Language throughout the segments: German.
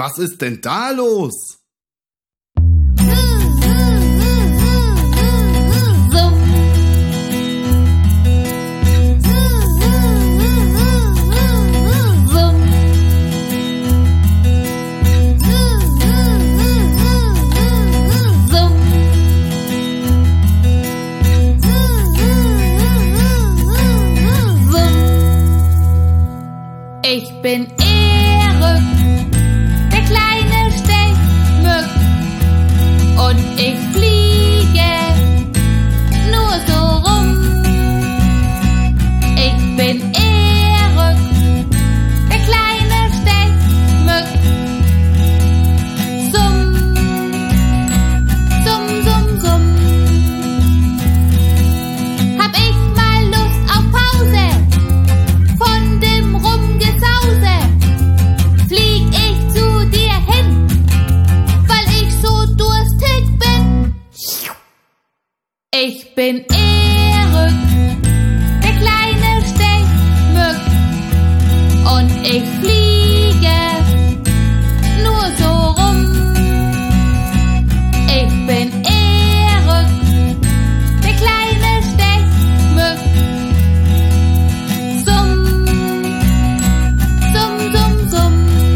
Was ist denn da los? Ich bin Erik, der kleine Stechmück, und ich fliege nur so rum. Ich bin Erik, der kleine Stechmück. Summ, summ, summ, summ. Hab ich mal Lust auf Pause von dem Rumgesause, flieg ich zu dir hin, weil ich so durstig bin. Ich bin Erik, der kleine Stechmück, und ich fliege nur so rum. Ich bin Erik, der kleine Stechmück. Summ, summ, summ, summ.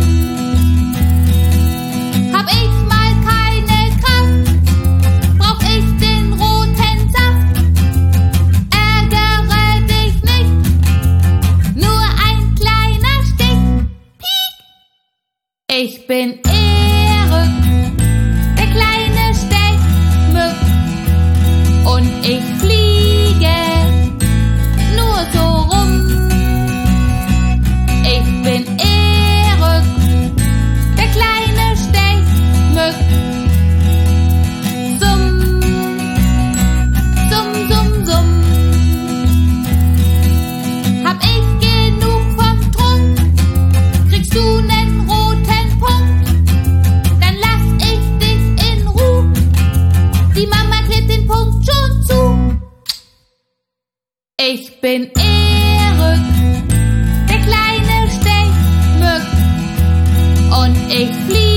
Hab ich mal keine Kraft, brauch ich den roten Saft. Ärgere dich nicht, nur ein kleiner Stich. Piek! Ich bin Erik, der kleine Stechmück, und ich fliege nur so rum. Ich bin Erik, der kleine Stechmück. Summ, summ, summ, summ. Hab ich genug vom Trunk, kriegst du nen roten Punkt, dann lass ich dich in Ruhe. Die Mama klebt den Punkt schon zu. Ich bin Erik, der kleine Stechmück, und ich fliege